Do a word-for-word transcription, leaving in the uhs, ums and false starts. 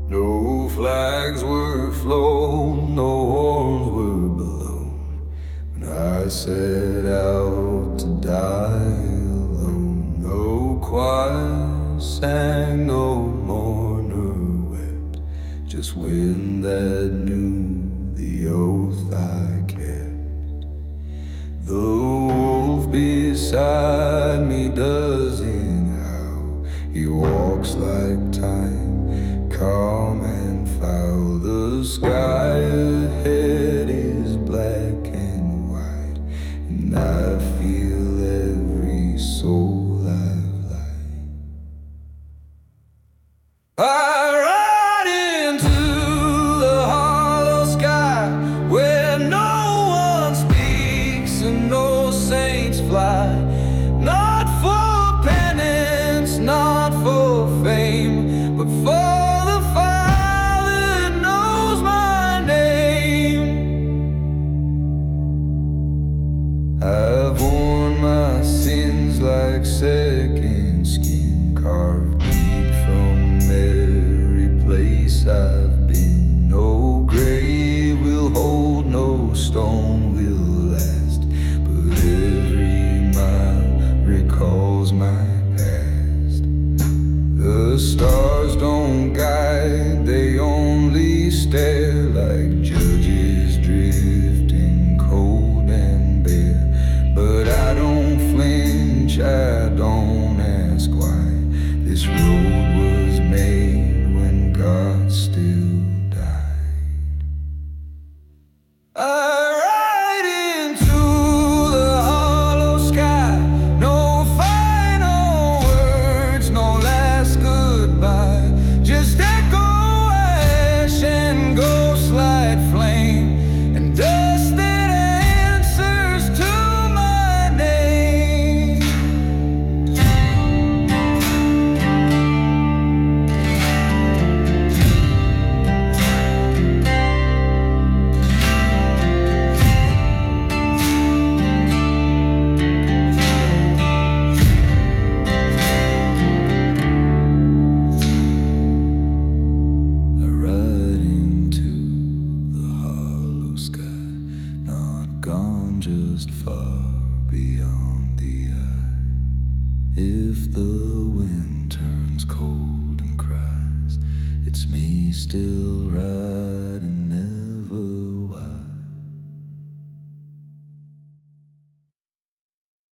No flags were flown, no horns were blown when I set out to die alone. No choir sang, no mourner wept, just wind that knew the oath I kept. The wolf beside me doesn't howl, he walks like time, calm and foul. The sky ahead is black and white, and I feel every soul I've light. I ride into the hollow sky where no one speaks and no saints fly. Not for penance, not for fame, but for the fire that knows my name. I've worn my sins like second skin, carved deep from every place I've been. No grave will hold, no stone will last, but every mile recalls my past. The stars don't guide, they only stare like judges drifting cold and bare. But I don't flinch, I don't ask why. This road was made when God still died. I ride into the hollow sky, no final words, no last goodbye, just echo ash and ghostlight flame, and dust that answers to my name. I ride into the hollow sky, not gone, just far beyond the eye. If the wind turns cold and cries, it's me still riding.